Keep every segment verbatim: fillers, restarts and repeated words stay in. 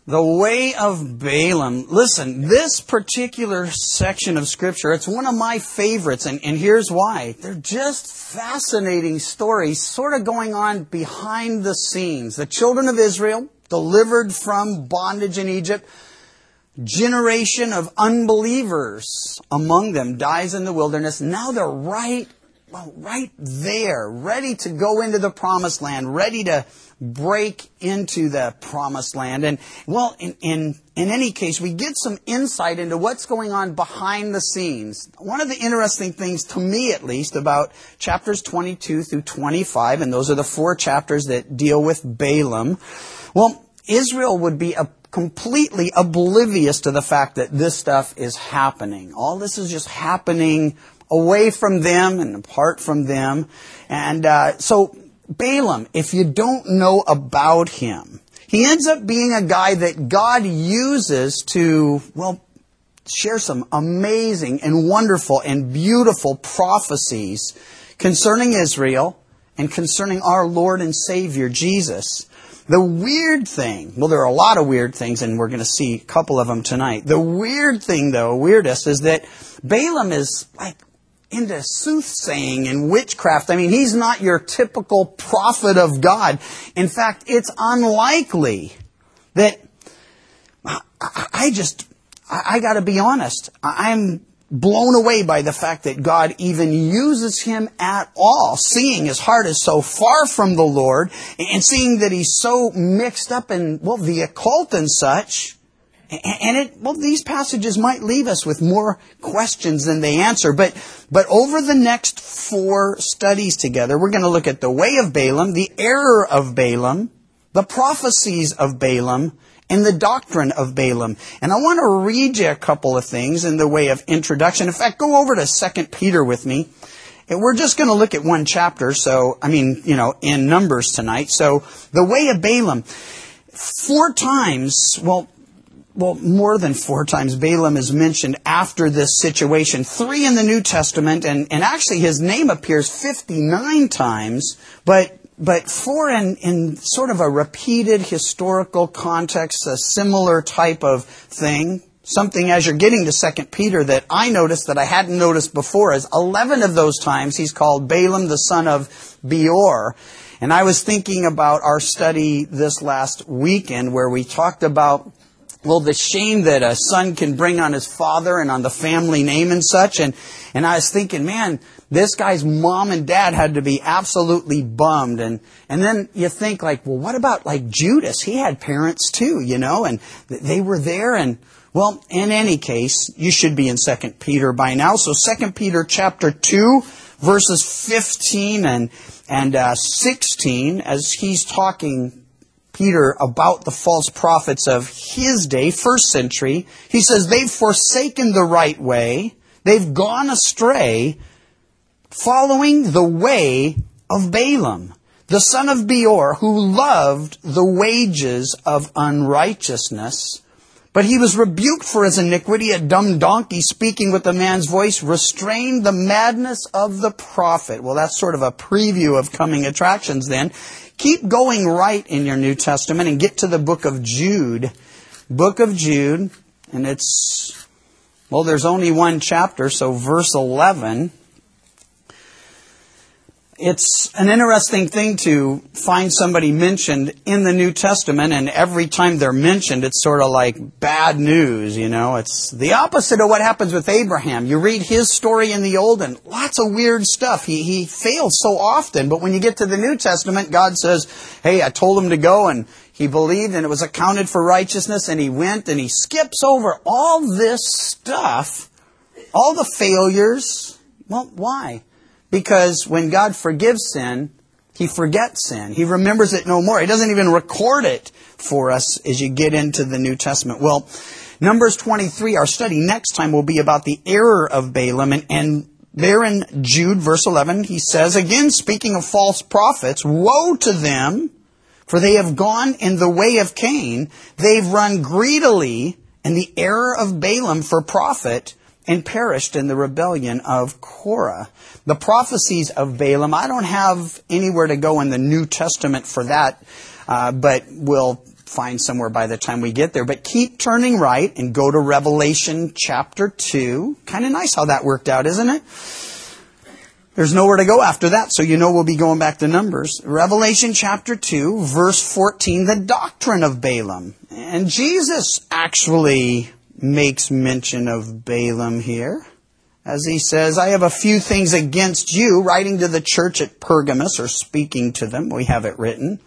The way of Balaam. Listen, this particular section of Scripture, it's one of my favorites, and, and here's why. They're just fascinating stories sort of going on behind the scenes. The children of Israel, delivered from bondage in Egypt, generation of unbelievers among them dies in the wilderness. Now they're right, well, right there, ready to go into the promised land, ready to break into the promised land. And, well, in, in, in any case, we get some insight into what's going on behind the scenes. One of the interesting things, to me at least, about chapters twenty-two through twenty-five, and those are the four chapters that deal with Balaam, well, Israel would be a completely oblivious to the fact that this stuff is happening. All this is just happening away from them and apart from them. And uh, so Balaam, if you don't know about him, he ends up being a guy that God uses to, well, share some amazing and wonderful and beautiful prophecies concerning Israel and concerning our Lord and Savior, Jesus. The weird thing, well, there are a lot of weird things, and we're going to see a couple of them tonight. The weird thing, though, weirdest, is that Balaam is like into soothsaying and witchcraft. I mean, he's not your typical prophet of God. In fact, it's unlikely that, I, I just, I, I got to be honest, I'm blown away by the fact that God even uses him at all, seeing his heart is so far from the Lord, and seeing that he's so mixed up in, well, the occult and such. And it, well, these passages might leave us with more questions than they answer. But, but over the next four studies together, we're going to look at the way of Balaam, the error of Balaam, the prophecies of Balaam, and the doctrine of Balaam. And I want to read you a couple of things in the way of introduction. In fact, go over to Second Peter with me. And we're just going to look at one chapter, so, I mean, you know, in Numbers tonight. So, the way of Balaam. Four times, well, Well, more than four times Balaam is mentioned after this situation. Three in the New Testament, and, and actually his name appears fifty-nine times, but but four in, in sort of a repeated historical context, a similar type of thing. Something as you're getting to Second Peter that I noticed that I hadn't noticed before is eleven of those times he's called Balaam the son of Beor. And I was thinking about our study this last weekend where we talked about, well, the shame that a son can bring on his father and on the family name and such. And, and I was thinking, man, this guy's mom and dad had to be absolutely bummed. And, and then you think like, well, what about like Judas? He had parents too, you know, and they were there. And well, in any case, you should be in Second Peter by now. So Second Peter chapter two, verses fifteen and, and uh, sixteen, as he's talking Peter about the false prophets of his day, first century. He says, they've forsaken the right way. They've gone astray, following the way of Balaam, the son of Beor, who loved the wages of unrighteousness. But he was rebuked for his iniquity. A dumb donkey speaking with a man's voice restrained the madness of the prophet. Well, that's sort of a preview of coming attractions then. Keep going right in your New Testament and get to the book of Jude. Book of Jude, and it's, well, there's only one chapter, so verse eleven. It's an interesting thing to find somebody mentioned in the New Testament, and every time they're mentioned, it's sort of like bad news, you know. It's the opposite of what happens with Abraham. You read his story in the Old, and lots of weird stuff. He he fails so often, but when you get to the New Testament, God says, hey, I told him to go, and he believed, and it was accounted for righteousness, and he went, and he skips over all this stuff, all the failures. Well, why? Because when God forgives sin, He forgets sin. He remembers it no more. He doesn't even record it for us as you get into the New Testament. Well, Numbers twenty-three, our study next time will be about the error of Balaam. And, and there in Jude, verse eleven, he says, again, speaking of false prophets, woe to them, for they have gone in the way of Cain. They've run greedily in the error of Balaam for profit, and perished in the rebellion of Korah. The prophecies of Balaam, I don't have anywhere to go in the New Testament for that, uh, but we'll find somewhere by the time we get there. But keep turning right and go to Revelation chapter two. Kind of nice how that worked out, isn't it? There's nowhere to go after that, so you know we'll be going back to Numbers. Revelation chapter two, verse fourteen, the doctrine of Balaam. And Jesus actually makes mention of Balaam here, as he says, I have a few things against you, writing to the church at Pergamos, or speaking to them. We have it written.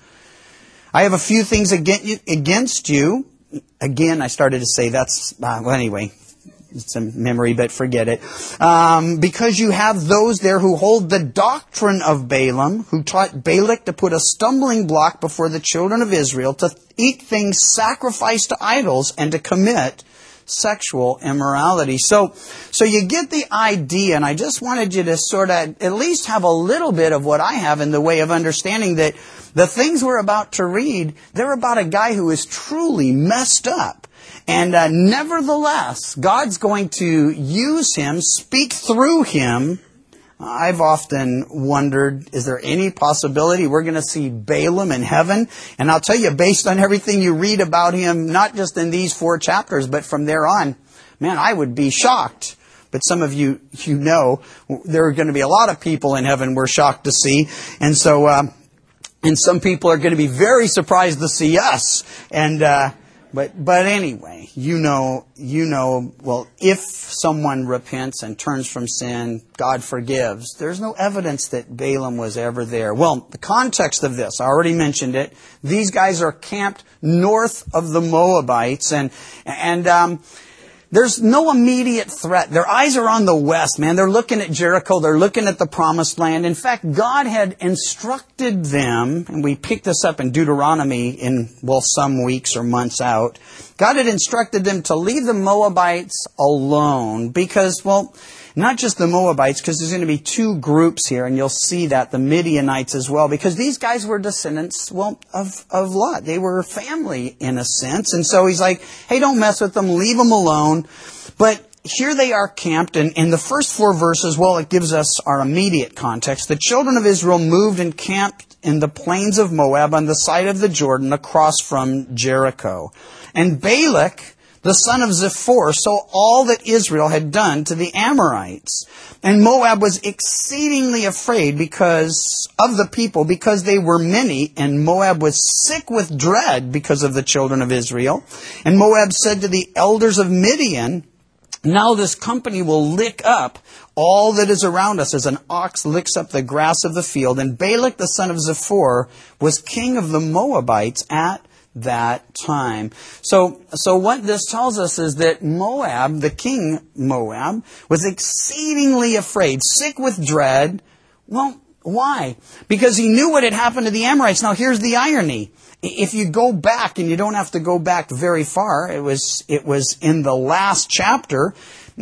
I have a few things against you. Again, I started to say that's, uh, well, anyway, it's a memory, but forget it. Um, because you have those there who hold the doctrine of Balaam, who taught Balak to put a stumbling block before the children of Israel, to eat things sacrificed to idols, and to commit sexual immorality. So, so you get the idea, and I just wanted you to sort of at least have a little bit of what I have in the way of understanding that the things we're about to read, they're about a guy who is truly messed up. And uh, nevertheless, God's going to use him, speak through him. I've often wondered, is there any possibility we're going to see Balaam in heaven? And I'll tell you, based on everything you read about him, not just in these four chapters, but from there on, man, I would be shocked. But some of you, you know, there are going to be a lot of people in heaven we're shocked to see. And so, uh, and some people are going to be very surprised to see us. And, uh, But but anyway, you know, you know, well, if someone repents and turns from sin, God forgives. There's no evidence that Balaam was ever there. Well, the context of this, I already mentioned it. These guys are camped north of the Moabites, and and um, there's no immediate threat. Their eyes are on the west, man. They're looking at Jericho. They're looking at the promised land. In fact, God had instructed them, and we pick this up in Deuteronomy in, well, some weeks or months out. God had instructed them to leave the Moabites alone because, well, not just the Moabites, because there's going to be two groups here, and you'll see that, the Midianites as well, because these guys were descendants, well, of, of Lot. They were family in a sense. And so he's like, hey, don't mess with them, leave them alone. But here they are camped, and in the first four verses, well, it gives us our immediate context. The children of Israel moved and camped in the plains of Moab on the side of the Jordan across from Jericho. And Balak, the son of Ziphor, saw all that Israel had done to the Amorites. And Moab was exceedingly afraid because of the people, because they were many, and Moab was sick with dread because of the children of Israel. And Moab said to the elders of Midian, now this company will lick up all that is around us as an ox licks up the grass of the field. And Balak, the son of Ziphor, was king of the Moabites at that time. So, so what this tells us is that Moab, the king Moab, was exceedingly afraid, sick with dread. Well, why? Because he knew what had happened to the Amorites. Now, here's the irony. If you go back, and you don't have to go back very far, it was, it was in the last chapter,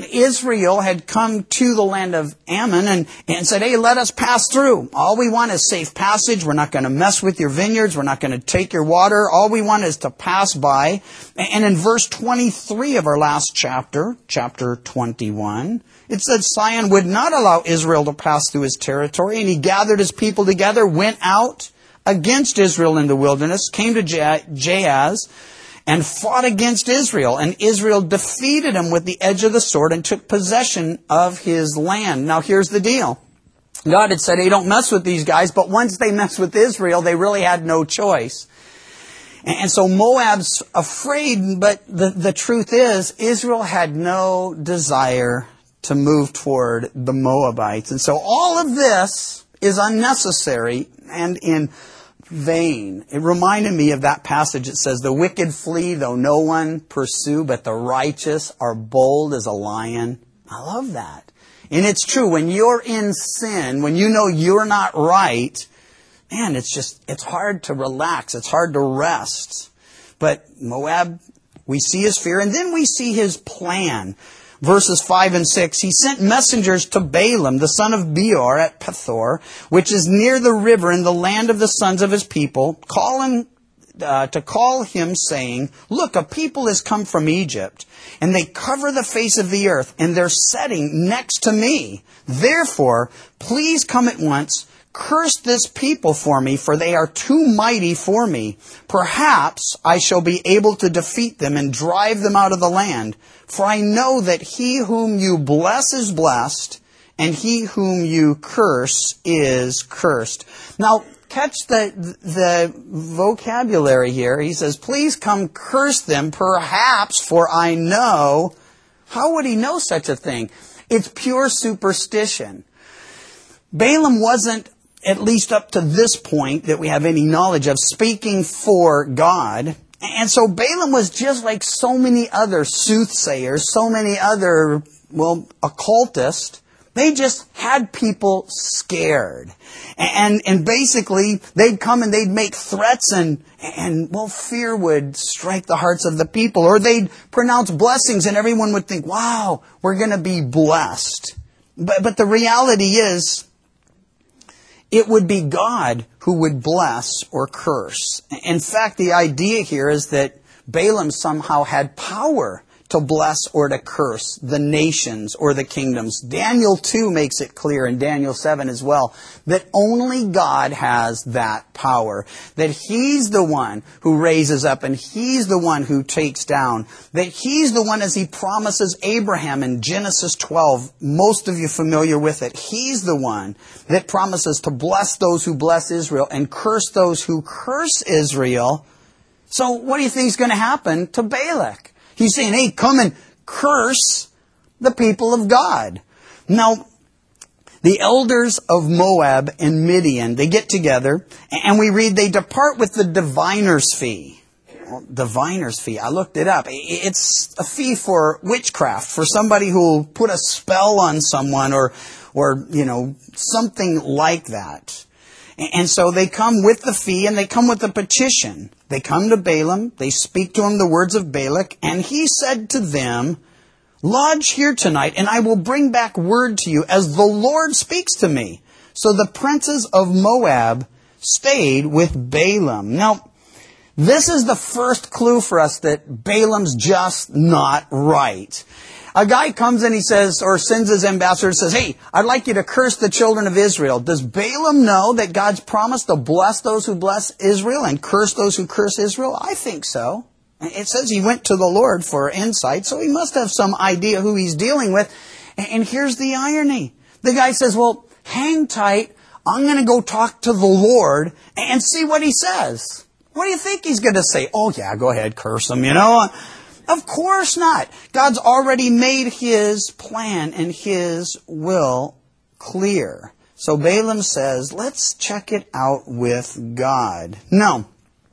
Israel had come to the land of Ammon and, and said, hey, let us pass through. All we want is safe passage. We're not going to mess with your vineyards. We're not going to take your water. All we want is to pass by. And in verse twenty-three of our last chapter, chapter twenty-one, it said Sihon would not allow Israel to pass through his territory, and he gathered his people together, went out against Israel in the wilderness, came to Jahaz, and fought against Israel. And Israel defeated him with the edge of the sword and took possession of his land. Now here's the deal. God had said, hey, don't mess with these guys. But once they messed with Israel, they really had no choice. And so Moab's afraid, but the, the truth is, Israel had no desire to move toward the Moabites. And so all of this is unnecessary and in vain. It reminded me of that passage that says, the wicked flee though no one pursue, but the righteous are bold as a lion. I love that. And it's true, when you're in sin, when you know you're not right, man, it's just, it's hard to relax. It's hard to rest. But Moab, we see his fear, and then we see his plan. Verses five and six, he sent messengers to Balaam, the son of Beor, at Pethor, which is near the river in the land of the sons of his people, calling, uh, to call him, saying, look, a people has come from Egypt, and they cover the face of the earth, and they're setting next to me. Therefore, please come at once, curse this people for me, for they are too mighty for me. Perhaps I shall be able to defeat them and drive them out of the land. For I know that he whom you bless is blessed, and he whom you curse is cursed. Now, catch the, the vocabulary here. He says, please come curse them, perhaps, for I know. How would he know such a thing? It's pure superstition. Balaam wasn't, at least up to this point that we have any knowledge of, speaking for God. And so Balaam was just like so many other soothsayers, so many other, well, occultists. They just had people scared. And, and basically, they'd come and they'd make threats and, and, well, fear would strike the hearts of the people. Or they'd pronounce blessings and everyone would think, wow, we're going to be blessed. But, but the reality is, it would be God who would bless or curse. In fact, the idea here is that Balaam somehow had power to bless or to curse the nations or the kingdoms. Daniel two makes it clear, in Daniel seven as well, that only God has that power. That He's the one who raises up and He's the one who takes down. That He's the one, as He promises Abraham in Genesis twelve, most of you familiar with it. He's the one that promises to bless those who bless Israel and curse those who curse Israel. So what do you think is going to happen to Balak? He's saying, hey, come and curse the people of God. Now, the elders of Moab and Midian, they get together, and we read they depart with the diviner's fee. Well, diviner's fee, I looked it up. It's a fee for witchcraft, for somebody who will put a spell on someone or, or you know, something like that. And so they come with the fee and they come with the petition. They come to Balaam, they speak to him the words of Balak, and he said to them, lodge here tonight, and I will bring back word to you as the Lord speaks to me. So the princes of Moab stayed with Balaam. Now, this is the first clue for us that Balaam's just not right. A guy comes and he says, or sends his ambassador and says, hey, I'd like you to curse the children of Israel. Does Balaam know that God's promised to bless those who bless Israel and curse those who curse Israel? I think so. It says he went to the Lord for insight, so he must have some idea who he's dealing with. And here's the irony. The guy says, well, hang tight. I'm going to go talk to the Lord and see what he says. What do you think he's going to say? Oh, yeah, go ahead, curse him, you know. Of course not. God's already made His plan and His will clear. So Balaam says, let's check it out with God. No.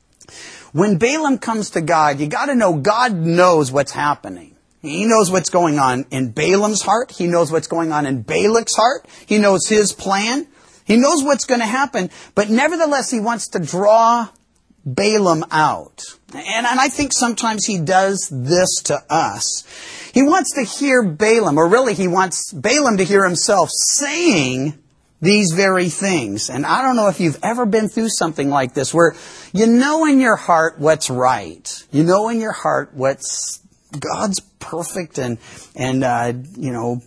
When Balaam comes to God, you got to know God knows what's happening. He knows what's going on in Balaam's heart. He knows what's going on in Balak's heart. He knows his plan. He knows what's going to happen. But nevertheless, he wants to draw Balaam out. And, and I think sometimes he does this to us. He wants to hear Balaam, or really he wants Balaam to hear himself saying these very things. And I don't know if you've ever been through something like this, where you know in your heart what's right. You know in your heart what's God's perfect and, and uh, you know,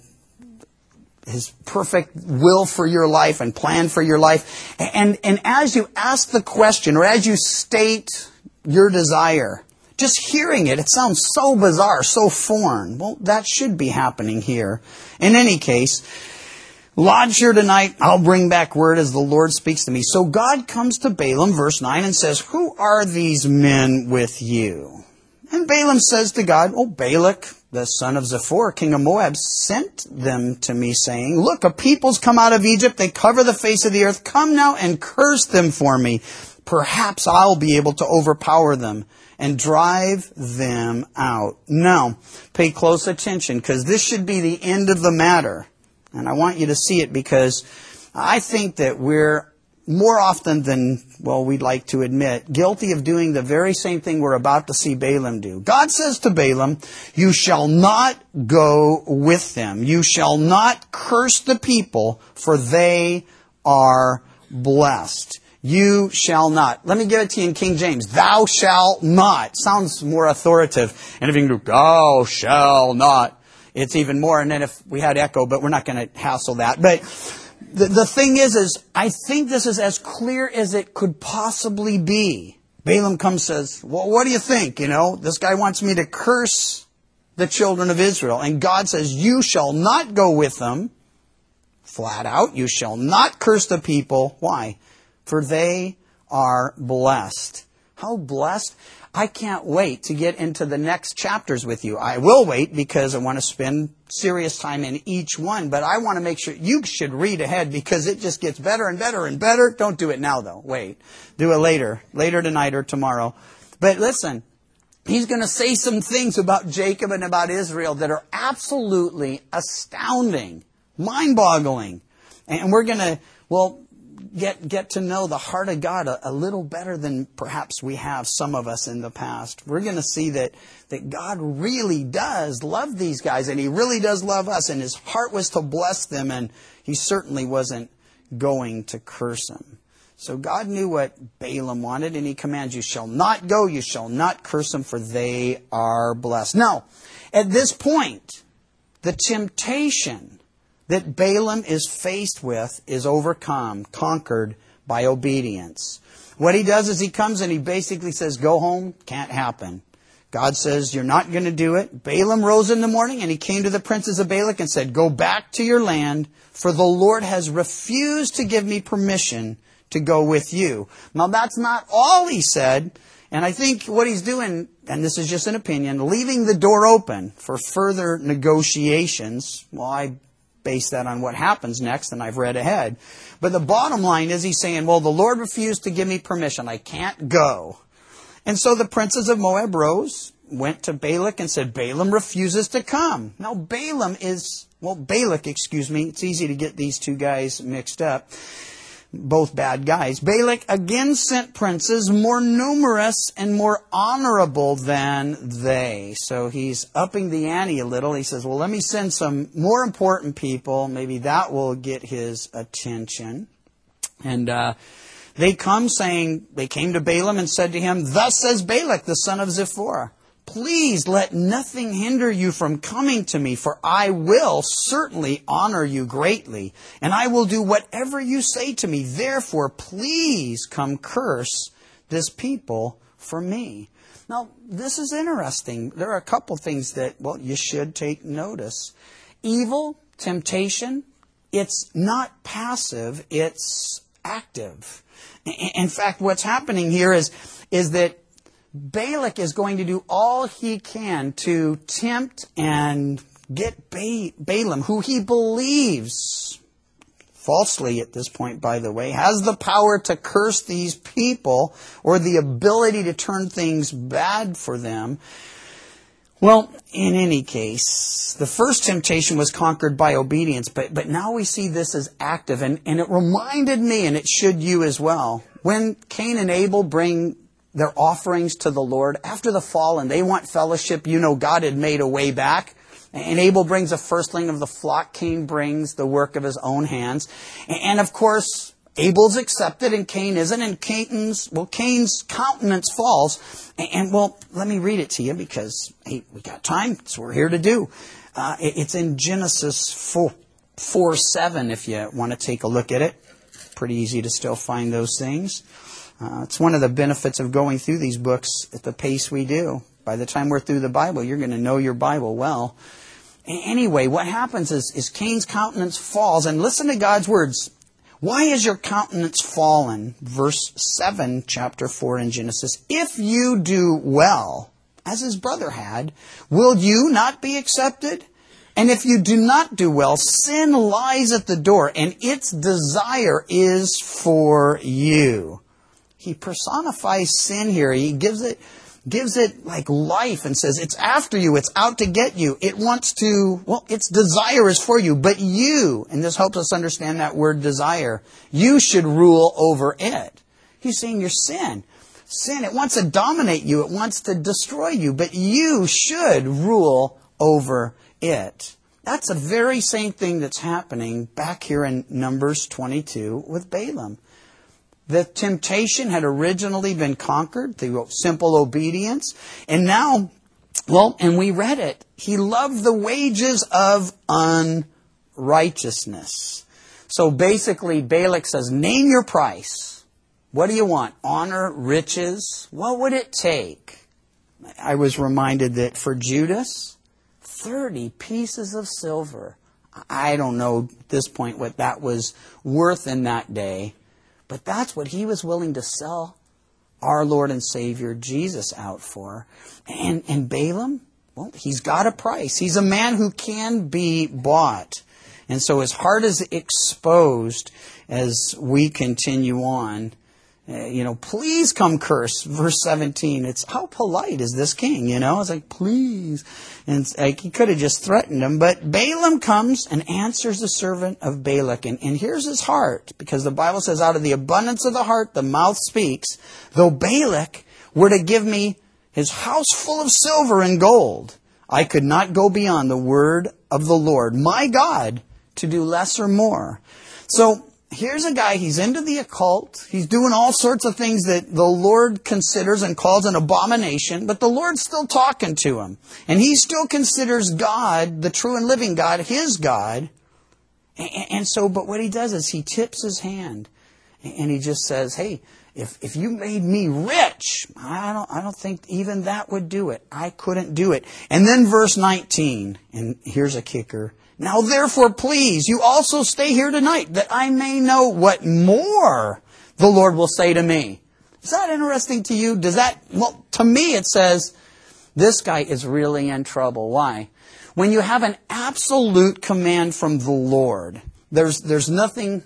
His perfect will for your life and plan for your life. And, and as you ask the question, or as you state your desire, just hearing it, it sounds so bizarre, so foreign. Well, that should be happening here. In any case, lodge here tonight, I'll bring back word as the Lord speaks to me. So God comes to Balaam, verse nine, and says, who are these men with you? And Balaam says to God, oh, Balak, the son of Zippor, king of Moab, sent them to me, saying, look, a people's come out of Egypt. They cover the face of the earth. Come now and curse them for me. Perhaps I'll be able to overpower them and drive them out. Now, pay close attention, because this should be the end of the matter. And I want you to see it, because I think that we're more often than, well, we'd like to admit, guilty of doing the very same thing we're about to see Balaam do. God says to Balaam, you shall not go with them. You shall not curse the people, for they are blessed. You shall not. Let me give it to you in King James. Thou shalt not. Sounds more authoritative. And if you can do, thou shall not, it's even more. And then if we had echo, but we're not going to hassle that. But The, the thing is, is I think this is as clear as it could possibly be. Balaam comes and says, well, what do you think? You know, this guy wants me to curse the children of Israel. And God says, you shall not go with them. Flat out, you shall not curse the people. Why? For they are blessed. How blessed? I can't wait to get into the next chapters with you. I will wait because I want to spend serious time in each one. But I want to make sure you should read ahead because it just gets better and better and better. Don't do it now, though. Wait. Do it later. Later tonight or tomorrow. But listen, he's going to say some things about Jacob and about Israel that are absolutely astounding, mind-boggling. And we're going to, well, get get to know the heart of God a, a little better than perhaps we have, some of us, in the past. We're going to see that, that God really does love these guys, and He really does love us, and His heart was to bless them, and He certainly wasn't going to curse them. So God knew what Balaam wanted, and He commands, you shall not go, you shall not curse them, for they are blessed. Now, at this point, the temptation that Balaam is faced with is overcome, conquered by obedience. What he does is he comes and he basically says, go home, can't happen. God says, you're not going to do it. Balaam rose in the morning and he came to the princes of Balak and said, go back to your land, for the Lord has refused to give me permission to go with you. Now that's not all he said. And I think what he's doing, and this is just an opinion, leaving the door open for further negotiations. Well, I base that on what happens next, and I've read ahead. But the bottom line is he's saying, well, the Lord refused to give me permission. I can't go. And so the princes of Moab rose, went to Balak and said, Balaam refuses to come. Now Balaam is, well, Balak, excuse me. It's easy to get these two guys mixed up. Both bad guys. Balak again sent princes more numerous and more honorable than they. So he's upping the ante a little. He says, well, let me send some more important people. Maybe that will get his attention. And uh, they come saying, they came to Balaam and said to him, thus says Balak, the son of Ziphorah, please let nothing hinder you from coming to me, for I will certainly honor you greatly, and I will do whatever you say to me. Therefore, please come curse this people for me. Now, this is interesting. There are a couple things that, well, you should take notice. Evil, temptation, it's not passive, it's active. In fact, what's happening here is, is that Balak is going to do all he can to tempt and get ba- Balaam, who he believes, falsely at this point, by the way, has the power to curse these people or the ability to turn things bad for them. Well, in any case, the first temptation was conquered by obedience, but, but now we see this as active. And, and it reminded me, and it should you as well, when Cain and Abel bring their offerings to the Lord after the fall, and they want fellowship. You know, God had made a way back. And Abel brings a firstling of the flock. Cain brings the work of his own hands. And of course, Abel's accepted and Cain isn't. And Cain's, well, Cain's countenance falls. And well, let me read it to you because, hey, we got time. That's what we're here to do. Uh, it's in Genesis four, four seven if you want to take a look at it. Pretty easy to still find those things. Uh, it's one of the benefits of going through these books at the pace we do. By the time we're through the Bible, you're going to know your Bible well. Anyway, what happens is, is Cain's countenance falls. And listen to God's words. Why is your countenance fallen? Verse seven, chapter four in Genesis. If you do well, as his brother had, will you not be accepted? And if you do not do well, sin lies at the door, and its desire is for you. He personifies sin here. He gives it, gives it like life and says, it's after you. It's out to get you. It wants to, well, its desire is for you. But you, and this helps us understand that word desire, you should rule over it. He's saying your sin. Sin, it wants to dominate you. It wants to destroy you. But you should rule over it. That's the very same thing that's happening back here in Numbers twenty-two with Balaam. The temptation had originally been conquered through simple obedience. And now, well, and we read it, he loved the wages of unrighteousness. So basically, Balak says, name your price. What do you want? Honor, riches? What would it take? I was reminded that for Judas, thirty pieces of silver. I don't know at this point what that was worth in that day, but that's what he was willing to sell our Lord and Savior Jesus out for. And, and Balaam, well, he's got a price. He's a man who can be bought. And so his heart is exposed as we continue on. Uh, you know, please come curse, verse seventeen. It's, how polite is this king, you know? It's like, please. And it's like, he could have just threatened him. But Balaam comes and answers the servant of Balak. And, and here's his heart, because the Bible says, out of the abundance of the heart, the mouth speaks. Though Balak were to give me his house full of silver and gold, I could not go beyond the word of the Lord, my God, to do less or more. So, here's a guy, he's into the occult. He's doing all sorts of things that the Lord considers and calls an abomination, but the Lord's still talking to him. And he still considers God, the true and living God, his God. And so, but what he does is he tips his hand and he just says, hey, if if you made me rich, I don't I don't think even that would do it. I couldn't do it. And then verse nineteen, and here's a kicker. Now therefore, please, you also stay here tonight, that I may know what more the Lord will say to me. Is that interesting to you? Does that, well, to me it says, this guy is really in trouble. Why? When you have an absolute command from the Lord, there's there's nothing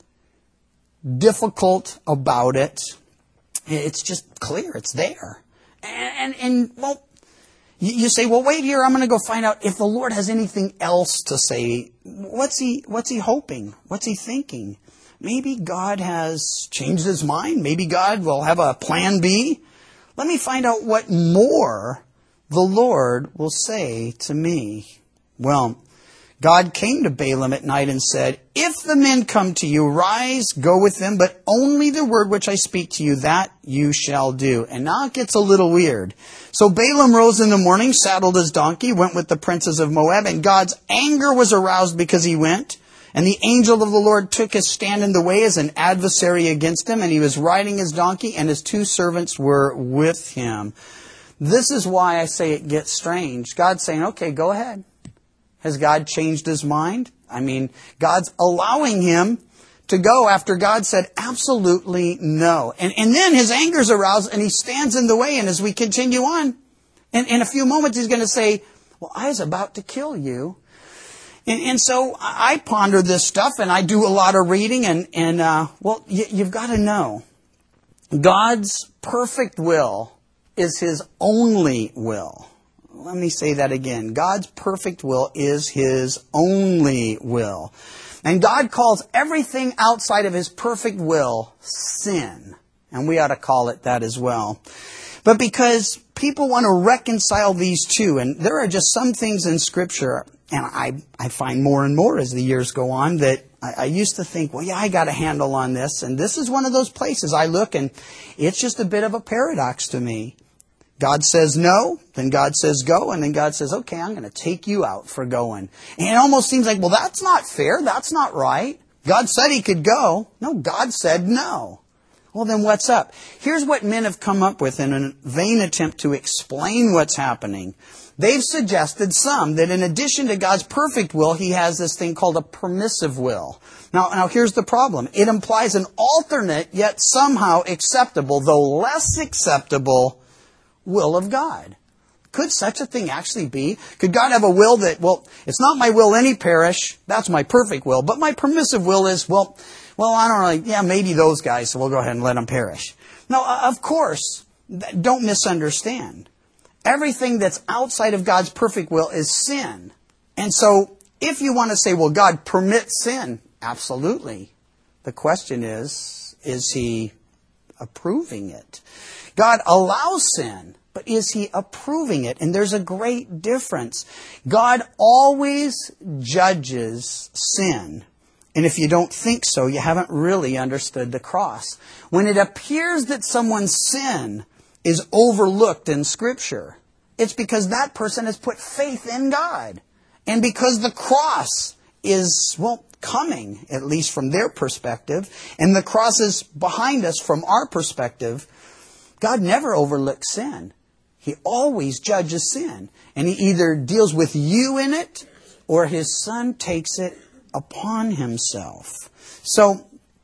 difficult about it. It's just clear. It's there. And, and, and well, you say, well, wait here, I'm going to go find out if the Lord has anything else to say. What's he, what's he hoping? What's he thinking? Maybe God has changed his mind. Maybe God will have a plan B. Let me find out what more the Lord will say to me. Well, God came to Balaam at night and said, if the men come to you, rise, go with them, but only the word which I speak to you, that you shall do. And now it gets a little weird. So Balaam rose in the morning, saddled his donkey, went with the princes of Moab, and God's anger was aroused because he went. And the angel of the Lord took his stand in the way as an adversary against him, and he was riding his donkey, and his two servants were with him. This is why I say it gets strange. God's saying, okay, go ahead. Has God changed his mind? I mean, God's allowing him to go after God said absolutely no. And, and then his anger's aroused and he stands in the way. And as we continue on, in, in a few moments he's going to say, well, I was about to kill you. And, and so I ponder this stuff and I do a lot of reading. And, and uh, well, you, you've got to know, God's perfect will is his only will. Let me say that again. God's perfect will is his only will. And God calls everything outside of his perfect will sin. And we ought to call it that as well. But because people want to reconcile these two, and there are just some things in Scripture, and I, I find more and more as the years go on, that I, I used to think, well, yeah, I got a handle on this. And this is one of those places I look, and it's just a bit of a paradox to me. God says no, then God says go, and then God says, okay, I'm going to take you out for going. And it almost seems like, well, that's not fair. That's not right. God said he could go. No, God said no. Well, then what's up? Here's what men have come up with in a vain attempt to explain what's happening. They've suggested some that in addition to God's perfect will, he has this thing called a permissive will. Now, now here's the problem. It implies an alternate, yet somehow acceptable, though less acceptable, will of God. Could such a thing actually be? Could God have a will that, well, it's not my will any perish, that's my perfect will, but my permissive will is, well, well, I don't know, yeah, maybe those guys, so we'll go ahead and let them perish. Now, of course, don't misunderstand. Everything that's outside of God's perfect will is sin. And so, if you want to say, well, God permits sin, absolutely. The question is, is he approving it? God allows sin, but is he approving it? And there's a great difference. God always judges sin. And if you don't think so, you haven't really understood the cross. When it appears that someone's sin is overlooked in Scripture, it's because that person has put faith in God. And because the cross is, well, coming, at least from their perspective, and the cross is behind us from our perspective, God never overlooks sin. He always judges sin. And He either deals with you in it, or His Son takes it upon Himself. So,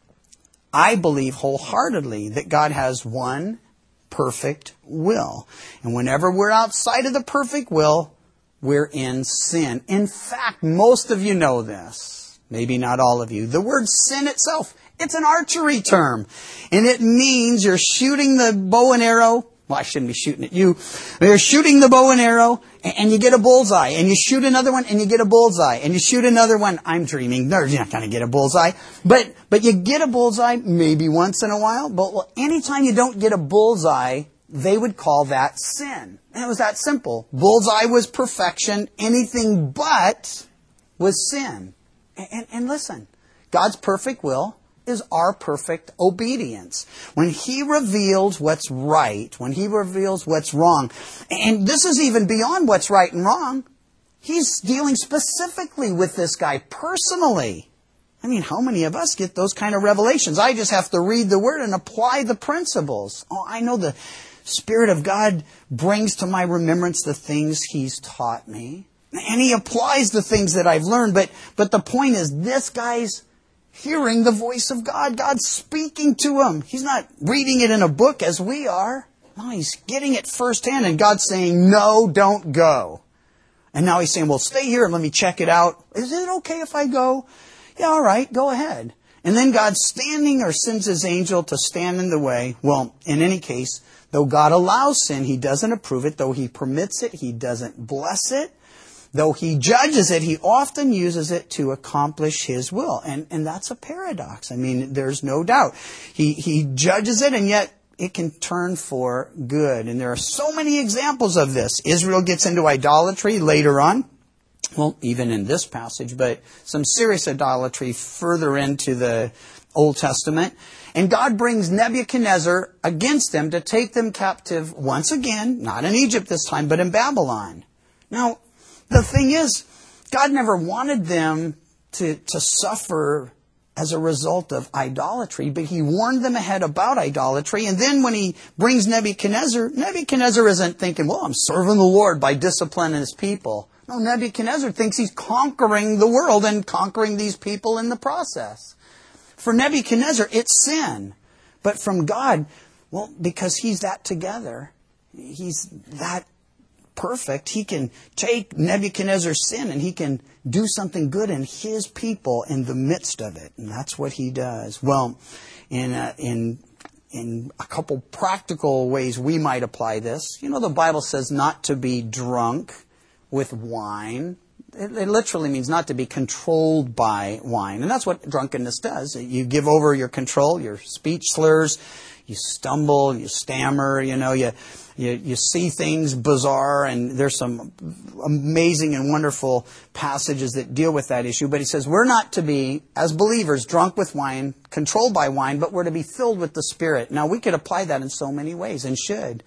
I believe wholeheartedly that God has one perfect will. And whenever we're outside of the perfect will, we're in sin. In fact, most of you know this. Maybe not all of you. The word sin itself, it's an archery term. And it means you're shooting the bow and arrow. Well, I shouldn't be shooting at you. You're shooting the bow and arrow, and you get a bullseye. And you shoot another one, and you get a bullseye. And you shoot another one. I'm dreaming. No, you're not going to get a bullseye. But but you get a bullseye maybe once in a while. But well, anytime you don't get a bullseye, they would call that sin. And it was that simple. Bullseye was perfection. Anything but was sin. And, and, and listen, God's perfect will is our perfect obedience. When He reveals what's right, when He reveals what's wrong, and this is even beyond what's right and wrong, He's dealing specifically with this guy personally. I mean, how many of us get those kind of revelations? I just have to read the Word and apply the principles. Oh, I know the Spirit of God brings to my remembrance the things He's taught me. And He applies the things that I've learned. But, but the point is, this guy's hearing the voice of God. God's speaking to him. He's not reading it in a book as we are. No, he's getting it firsthand. And God's saying, no, don't go. And now He's saying, well, stay here and let me check it out. Is it okay if I go? Yeah, all right, go ahead. And then God's standing or sends His angel to stand in the way. Well, in any case, though God allows sin, He doesn't approve it. Though He permits it, He doesn't bless it. Though He judges it, He often uses it to accomplish His will. And, and that's a paradox. I mean, there's no doubt. He, he judges it, and yet it can turn for good. And there are so many examples of this. Israel gets into idolatry later on. Well, even in this passage, but some serious idolatry further into the Old Testament. And God brings Nebuchadnezzar against them to take them captive once again, not in Egypt this time, but in Babylon. Now, the thing is, God never wanted them to, to suffer as a result of idolatry, but He warned them ahead about idolatry. And then when He brings Nebuchadnezzar, Nebuchadnezzar isn't thinking, well, I'm serving the Lord by disciplining His people. No, Nebuchadnezzar thinks he's conquering the world and conquering these people in the process. For Nebuchadnezzar, it's sin. But from God, well, because He's that together, He's that perfect, He can take Nebuchadnezzar's sin and He can do something good in His people in the midst of it. And that's what He does. Well, in uh, in in a couple practical ways we might apply this. You know, the Bible says not to be drunk with wine. It, it literally means not to be controlled by wine. And that's what drunkenness does. You give over your control, your speech slurs, you stumble, you stammer, you know, you, you, you see things bizarre, and there's some amazing and wonderful passages that deal with that issue. But he says we're not to be, as believers, drunk with wine, controlled by wine, but we're to be filled with the Spirit. Now, we could apply that in so many ways, and should.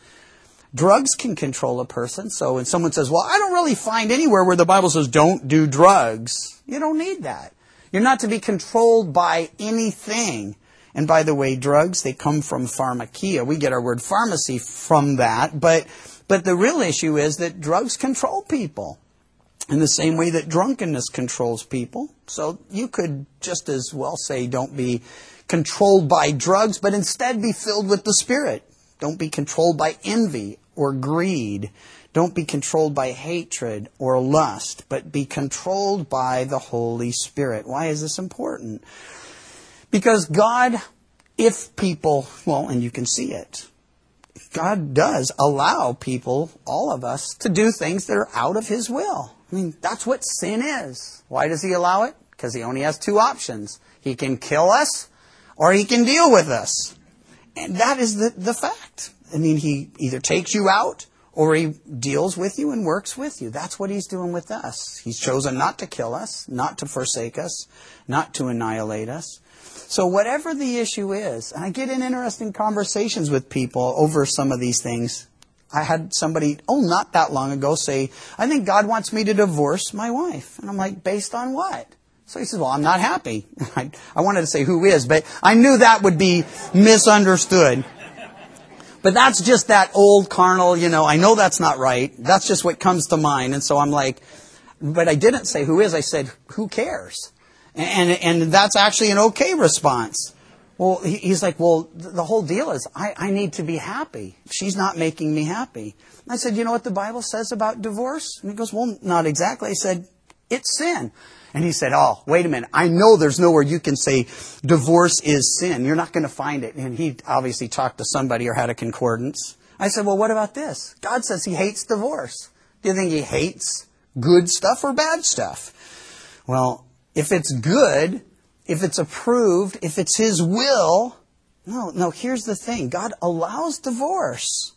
Drugs can control a person. So when someone says, well, I don't really find anywhere where the Bible says don't do drugs, you don't need that. You're not to be controlled by anything. And by the way, drugs, they come from pharmakia. We get our word pharmacy from that. But but the real issue is that drugs control people in the same way that drunkenness controls people. So you could just as well say don't be controlled by drugs, but instead be filled with the Spirit. Don't be controlled by envy or greed. Don't be controlled by hatred or lust, but be controlled by the Holy Spirit. Why is this important? Because God, if people, well, and you can see it, God does allow people, all of us, to do things that are out of His will. I mean, that's what sin is. Why does He allow it? Because He only has two options. He can kill us, or He can deal with us. And that is the, the fact. I mean, He either takes you out, or He deals with you and works with you. That's what He's doing with us. He's chosen not to kill us, not to forsake us, not to annihilate us. So whatever the issue is, and I get in interesting conversations with people over some of these things. I had somebody, oh, not that long ago, say, I think God wants me to divorce my wife. And I'm like, based on what? So he says, well, I'm not happy. I, I wanted to say who is, but I knew that would be misunderstood. But that's just that old carnal, you know, I know that's not right. That's just what comes to mind. And so I'm like, but I didn't say who is. I said, who cares? And, and that's actually an okay response. Well, he's like, well, the whole deal is I, I need to be happy. She's not making me happy. I said, you know what the Bible says about divorce? And he goes, well, not exactly. I said, it's sin. And he said, oh, wait a minute. I know there's nowhere you can say divorce is sin. You're not going to find it. And he obviously talked to somebody or had a concordance. I said, well, what about this? God says he hates divorce. Do you think he hates good stuff or bad stuff? Well, if it's good, if it's approved, if it's his will, no, no, here's the thing. God allows divorce.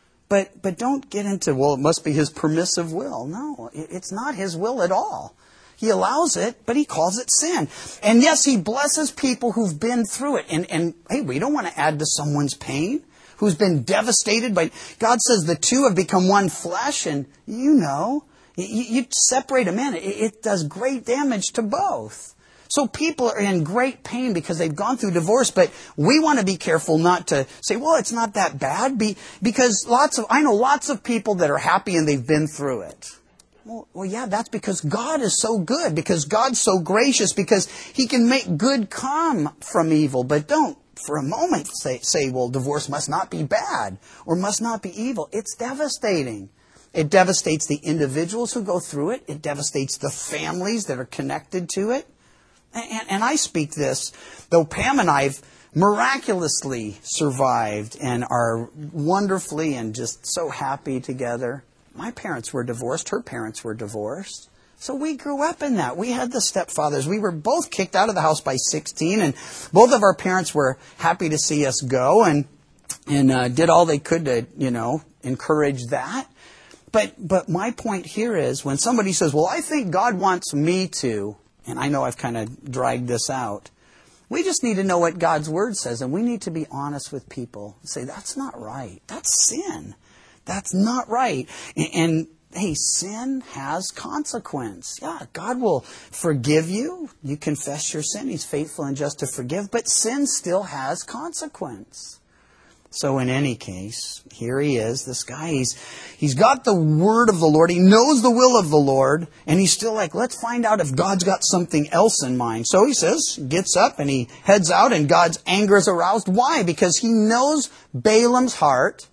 But but don't get into, well, it must be his permissive will. No, it's not his will at all. He allows it, but he calls it sin. And yes, he blesses people who've been through it. And, and hey, we don't want to add to someone's pain who's been devastated by, God says the two have become one flesh. And you know, you, you separate them in. It, it does great damage to both. So people are in great pain because they've gone through divorce, but we want to be careful not to say, well, it's not that bad, be, because lots of, I know lots of people that are happy and they've been through it. Well, well, yeah, that's because God is so good, because God's so gracious, because he can make good come from evil. But don't for a moment say, say, well, divorce must not be bad or must not be evil. It's devastating. It devastates the individuals who go through it. It devastates the families that are connected to it. And, and I speak this, though Pam and I have miraculously survived and are wonderfully and just so happy together. My parents were divorced. Her parents were divorced. So we grew up in that. We had the stepfathers. We were both kicked out of the house by sixteen, and both of our parents were happy to see us go and and uh, did all they could to, you know, encourage that. But but my point here is when somebody says, well, I think God wants me to, and I know I've kind of dragged this out, we just need to know what God's Word says, and we need to be honest with people and say, that's not right. That's sin. That's not right. And, and hey, sin has consequence. Yeah, God will forgive you. You confess your sin. He's faithful and just to forgive. But sin still has consequence. So in any case, here he is, this guy, he's, he's got the word of the Lord. He knows the will of the Lord. And he's still like, let's find out if God's got something else in mind. So he says, gets up and he heads out and God's anger is aroused. Why? Because he knows Balaam's heart.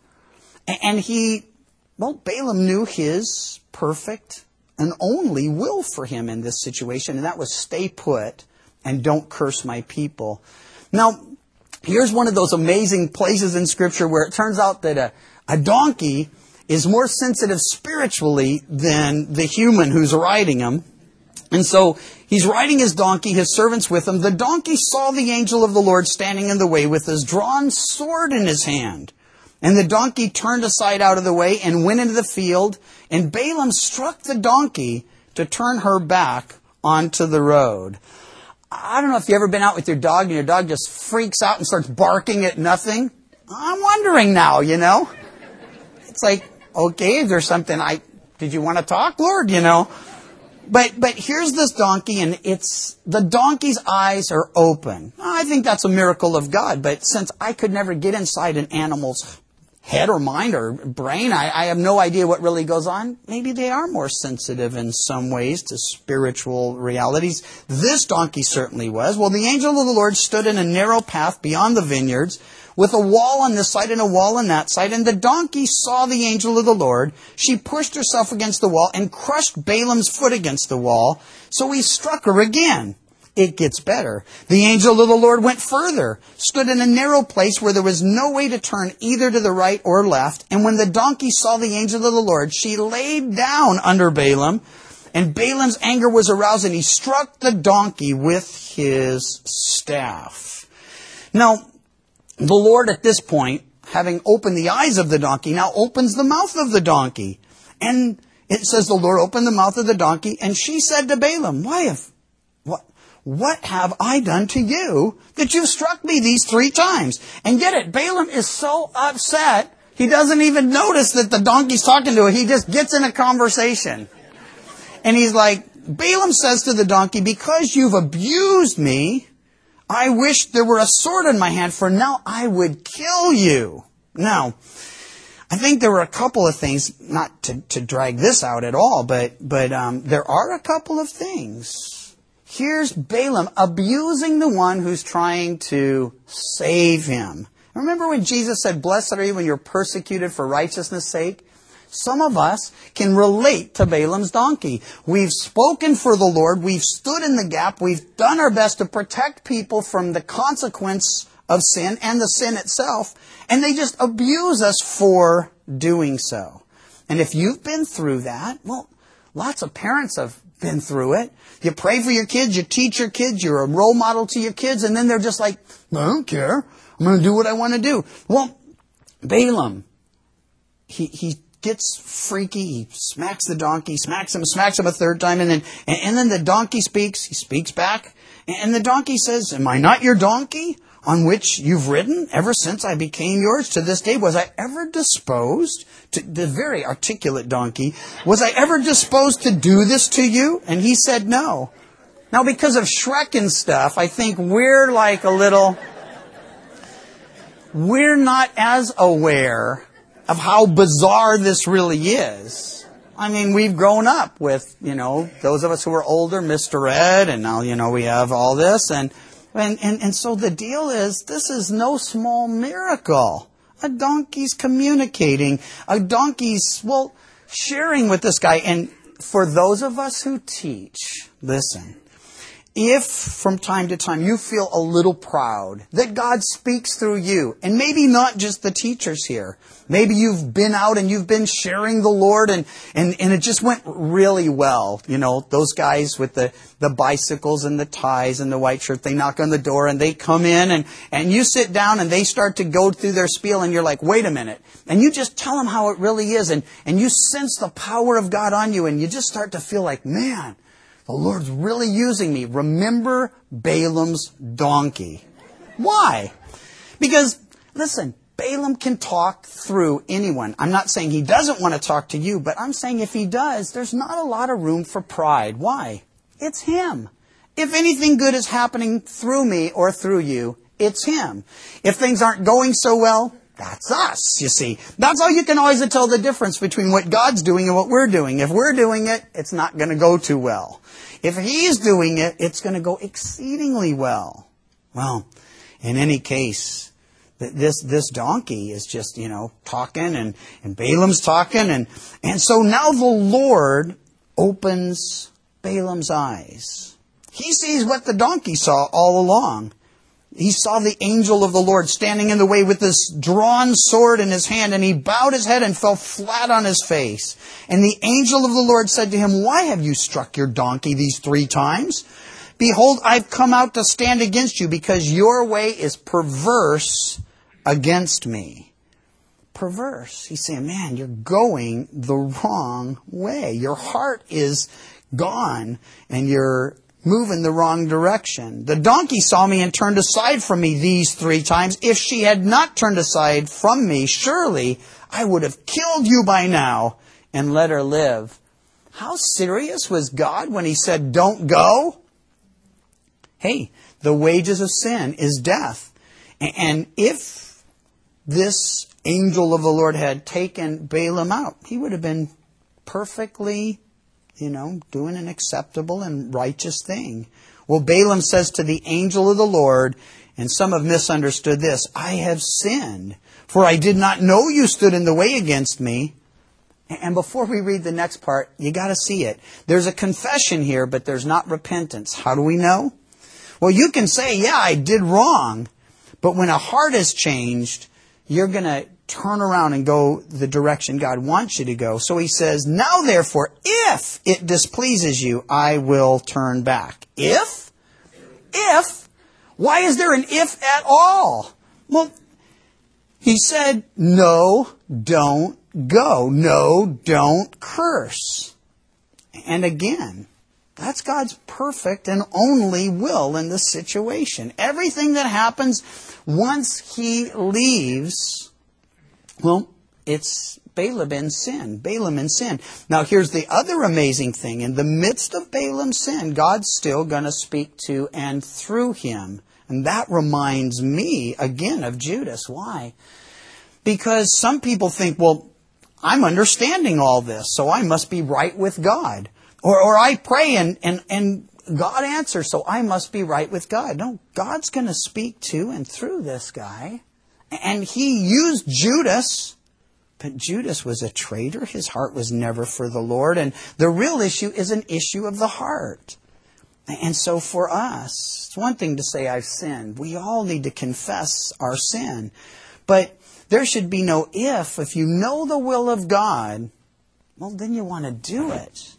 And he, well, Balaam knew his perfect and only will for him in this situation. And that was stay put and don't curse my people. Now, here's one of those amazing places in Scripture where it turns out that a, a donkey is more sensitive spiritually than the human who's riding him. And so he's riding his donkey, his servants with him. The donkey saw the angel of the Lord standing in the way with his drawn sword in his hand. And the donkey turned aside out of the way and went into the field. And Balaam struck the donkey to turn her back onto the road. I don't know if you've ever been out with your dog and your dog just freaks out and starts barking at nothing. I'm wondering now, you know. It's like, okay, there's something I, did you want to talk, Lord, you know? But but here's this donkey, and it's, the donkey's eyes are open. I think that's a miracle of God, but since I could never get inside an animal's head or mind or brain, I, I have no idea what really goes on. Maybe they are more sensitive in some ways to spiritual realities. This donkey certainly was. Well, the angel of the Lord stood in a narrow path beyond the vineyards with a wall on this side and a wall on that side. And the donkey saw the angel of the Lord. She pushed herself against the wall and crushed Balaam's foot against the wall. So he struck her again. It gets better. The angel of the Lord went further, stood in a narrow place where there was no way to turn either to the right or left. And when the donkey saw the angel of the Lord, she laid down under Balaam. And Balaam's anger was aroused, and he struck the donkey with his staff. Now, the Lord at this point, having opened the eyes of the donkey, now opens the mouth of the donkey. And it says the Lord opened the mouth of the donkey, and she said to Balaam, why have... what? What have I done to you that you've struck me these three times? And get it, Balaam is so upset, he doesn't even notice that the donkey's talking to him. He just gets in a conversation. And he's like, Balaam says to the donkey, because you've abused me, I wish there were a sword in my hand, for now I would kill you. Now, I think there were a couple of things, not to, to drag this out at all, but, but um, there are a couple of things. Here's Balaam abusing the one who's trying to save him. Remember when Jesus said, blessed are you when you're persecuted for righteousness' sake? Some of us can relate to Balaam's donkey. We've spoken for the Lord. We've stood in the gap. We've done our best to protect people from the consequence of sin and the sin itself. And they just abuse us for doing so. And if you've been through that, well, lots of parents have been through it. You pray for your kids, you teach your kids, you're a role model to your kids, and then they're just like, I don't care. I'm going to do what I want to do. Well, Balaam, he, he gets freaky. He smacks the donkey, smacks him, smacks him a third time, and then, and, and then the donkey speaks. He speaks back. And the donkey says, am I not your donkey on which you've ridden ever since I became yours to this day? Was I ever disposed to, the very articulate donkey, was I ever disposed to do this to you? And he said no. Now, because of Shrek and stuff, I think we're like a little, we're not as aware of how bizarre this really is. I mean, we've grown up with, you know, those of us who are older, Mister Ed, and now, you know, we have all this. And, and, and, and so the deal is, this is no small miracle. A donkey's communicating. A donkey's, well, sharing with this guy. And for those of us who teach, listen, if from time to time you feel a little proud that God speaks through you, and maybe not just the teachers here, maybe you've been out and you've been sharing the Lord and, and, and it just went really well. You know, those guys with the, the bicycles and the ties and the white shirt, they knock on the door and they come in and, and you sit down and they start to go through their spiel and you're like, wait a minute. And you just tell them how it really is and, and you sense the power of God on you and you just start to feel like, man, the Lord's really using me. Remember Balaam's donkey. Why? Because, listen, Balaam can talk through anyone. I'm not saying he doesn't want to talk to you, but I'm saying if he does, there's not a lot of room for pride. Why? It's him. If anything good is happening through me or through you, it's him. If things aren't going so well, that's us, you see. That's how you can always tell the difference between what God's doing and what we're doing. If we're doing it, it's not going to go too well. If He's doing it, it's going to go exceedingly well. Well, in any case, this this donkey is just, you know, talking and, and Balaam's talking. And, and so now the Lord opens Balaam's eyes. He sees what the donkey saw all along. He saw the angel of the Lord standing in the way with this drawn sword in his hand, and he bowed his head and fell flat on his face. And the angel of the Lord said to him, why have you struck your donkey these three times? Behold, I've come out to stand against you because your way is perverse against me. Perverse. He's saying, man, you're going the wrong way. Your heart is gone and you're moving the wrong direction. The donkey saw me and turned aside from me these three times. If she had not turned aside from me, surely I would have killed you by now and let her live. How serious was God when He said, don't go? Hey, the wages of sin is death. And if this angel of the Lord had taken Balaam out, he would have been perfectly, you know, doing an acceptable and righteous thing. Well, Balaam says to the angel of the Lord, and some have misunderstood this, I have sinned, for I did not know you stood in the way against me. And before we read the next part, you got to see it. There's a confession here, but there's not repentance. How do we know? Well, you can say, yeah, I did wrong. But when a heart is changed, you're going to turn around and go the direction God wants you to go. So he says, now therefore, if it displeases you, I will turn back. If? If? Why is there an if at all? Well, he said, no, don't go. No, don't curse. And again, that's God's perfect and only will in this situation. Everything that happens once He leaves, well, it's Balaam in sin. Balaam in sin. Now here's the other amazing thing. In the midst of Balaam's sin, God's still going to speak to and through him. And that reminds me again of Judas. Why? Because some people think, well, I'm understanding all this, so I must be right with God. Or, or I pray and, and, and God answers, so I must be right with God. No, God's going to speak to and through this guy. And he used Judas, but Judas was a traitor. His heart was never for the Lord. And the real issue is an issue of the heart. And so for us, it's one thing to say I've sinned. We all need to confess our sin. But there should be no if. If you know the will of God, well, then you want to do it.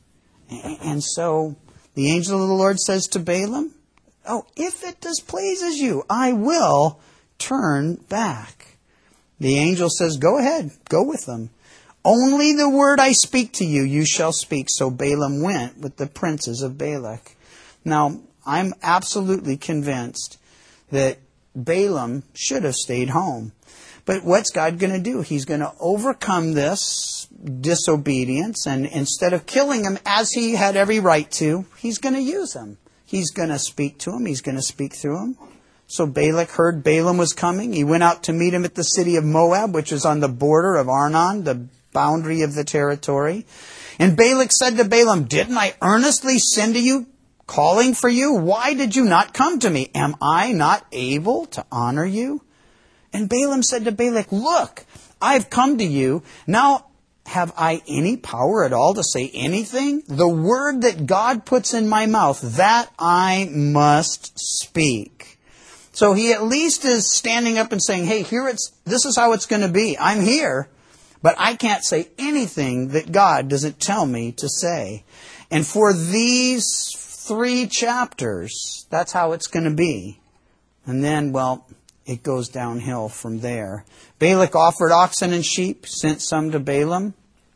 And so the angel of the Lord says to Balaam, oh, if it displeases you, I will turn back. The angel says, go ahead, go with them. Only the word I speak to you, you shall speak. So Balaam went with the princes of Balak. Now, I'm absolutely convinced that Balaam should have stayed home. But what's God going to do? He's going to overcome this disobedience, and instead of killing him as he had every right to, he's going to use him. He's going to speak to him. He's going to speak through him. So Balak heard Balaam was coming. He went out to meet him at the city of Moab, which is on the border of Arnon, the boundary of the territory. And Balak said to Balaam, didn't I earnestly send to you, calling for you? Why did you not come to me? Am I not able to honor you? And Balaam said to Balak, look, I've come to you. Now, have I any power at all to say anything? The word that God puts in my mouth, that I must speak. So he at least is standing up and saying, hey, here it's, this is how it's going to be. I'm here, but I can't say anything that God doesn't tell me to say. And for these three chapters, that's how it's going to be. And then, well, it goes downhill from there. Balak offered oxen and sheep, sent some to Balaam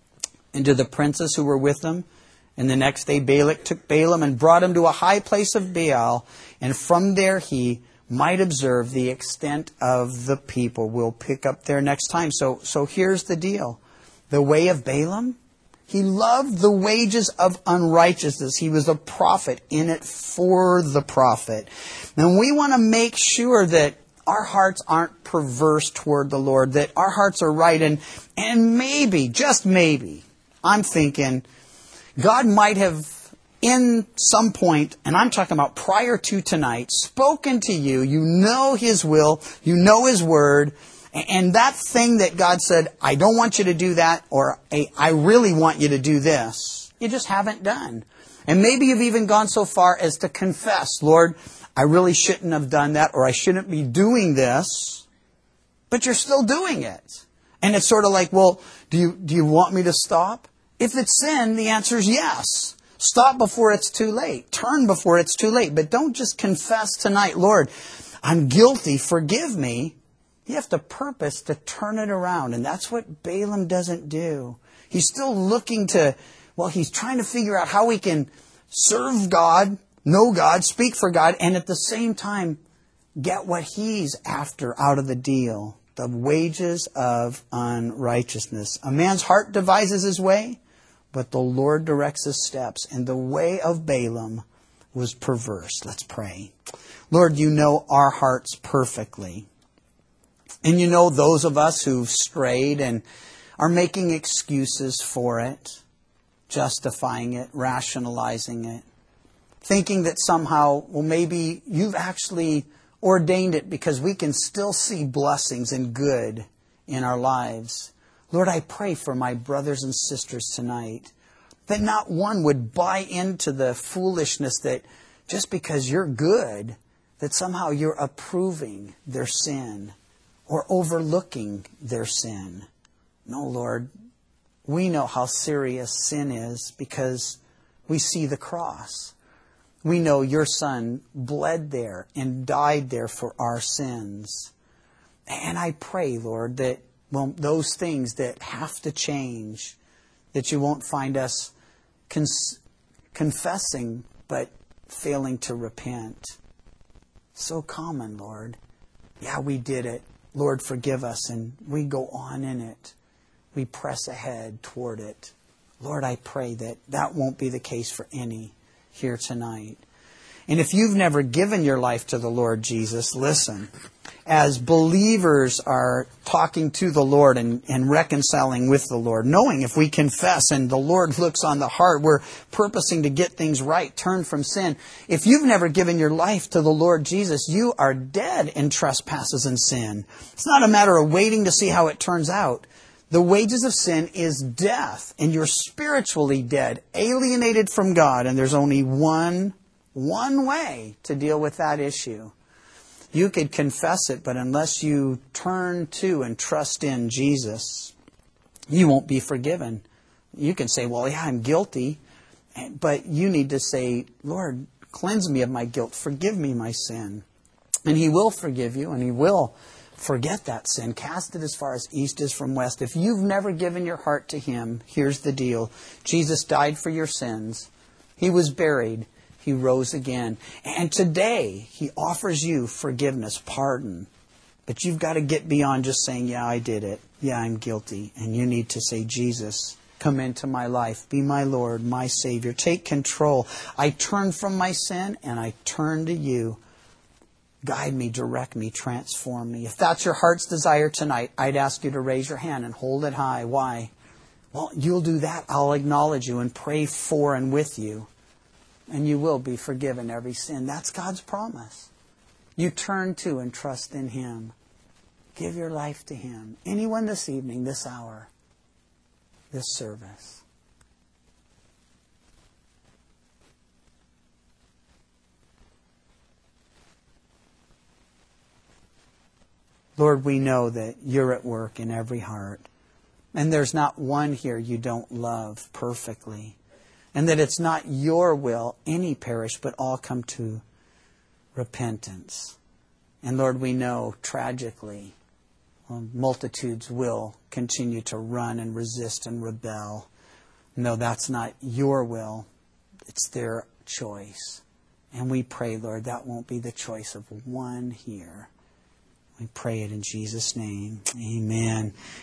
and to the princes who were with him. And the next day Balak took Balaam and brought him to a high place of Baal. And from there he might observe the extent of the people. We'll pick up there next time. So, so here's the deal. The way of Balaam, he loved the wages of unrighteousness. He was a prophet, in it for the prophet. And we want to make sure that our hearts aren't perverse toward the Lord, that our hearts are right. And, and maybe, just maybe, I'm thinking God might have, in some point, and I'm talking about prior to tonight, spoken to you. You know His will, you know His word, and that thing that God said, I don't want you to do that, or I really want you to do this, you just haven't done. And maybe you've even gone so far as to confess, Lord, I really shouldn't have done that, or I shouldn't be doing this, but you're still doing it. And it's sort of like, well, do you, do you want me to stop? If it's sin, the answer is yes. Stop before it's too late. Turn before it's too late. But don't just confess tonight, Lord, I'm guilty, forgive me. You have to purpose to turn it around. And that's what Balaam doesn't do. He's still looking to, well, he's trying to figure out how he can serve God, know God, speak for God, and at the same time get what he's after out of the deal. The wages of unrighteousness. A man's heart devises his way, but the Lord directs his steps. And the way of Balaam was perverse. Let's pray. Lord, you know our hearts perfectly. And you know those of us who've strayed and are making excuses for it, justifying it, rationalizing it, thinking that somehow, well, maybe you've actually ordained it because we can still see blessings and good in our lives. Lord, I pray for my brothers and sisters tonight that not one would buy into the foolishness that just because you're good, that somehow you're approving their sin or overlooking their sin. No, Lord, we know how serious sin is because we see the cross. We know your Son bled there and died there for our sins. And I pray, Lord, that well, those things that have to change, that you won't find us cons- confessing but failing to repent. So common, Lord. Yeah, we did it. Lord, forgive us, and we go on in it. we press ahead toward it. Lord, I pray that that won't be the case for any here tonight. And if you've never given your life to the Lord Jesus, listen. As believers are talking to the Lord and, and reconciling with the Lord, knowing if we confess and the Lord looks on the heart, we're purposing to get things right, turn from sin. If you've never given your life to the Lord Jesus, you are dead in trespasses and sin. It's not a matter of waiting to see how it turns out. The wages of sin is death, and you're spiritually dead, alienated from God, and there's only one, one way to deal with that issue. You could confess it, but unless you turn to and trust in Jesus, you won't be forgiven. You can say, well, yeah, I'm guilty, but you need to say, Lord, cleanse me of my guilt, forgive me my sin. And He will forgive you, and He will forget that sin. Cast it as far as east is from west. If you've never given your heart to Him, here's the deal. Jesus died for your sins. He was buried. He rose again. And today, He offers you forgiveness, pardon. But you've got to get beyond just saying, yeah, I did it. Yeah, I'm guilty. And you need to say, Jesus, come into my life. Be my Lord, my Savior. Take control. I turn from my sin and I turn to you. Guide me, direct me, transform me. If that's your heart's desire tonight, I'd ask you to raise your hand and hold it high. Why? Well, you'll do that. I'll acknowledge you and pray for and with you. And you will be forgiven every sin. That's God's promise. You turn to and trust in Him. Give your life to Him. Anyone this evening, this hour, this service. Lord, we know that You're at work in every heart. And there's not one here You don't love perfectly. And that it's not Your will any perish, but all come to repentance. And Lord, we know tragically, well, multitudes will continue to run and resist and rebel. No, that's not Your will. It's their choice. And we pray, Lord, that won't be the choice of one here. We pray it in Jesus' name. Amen.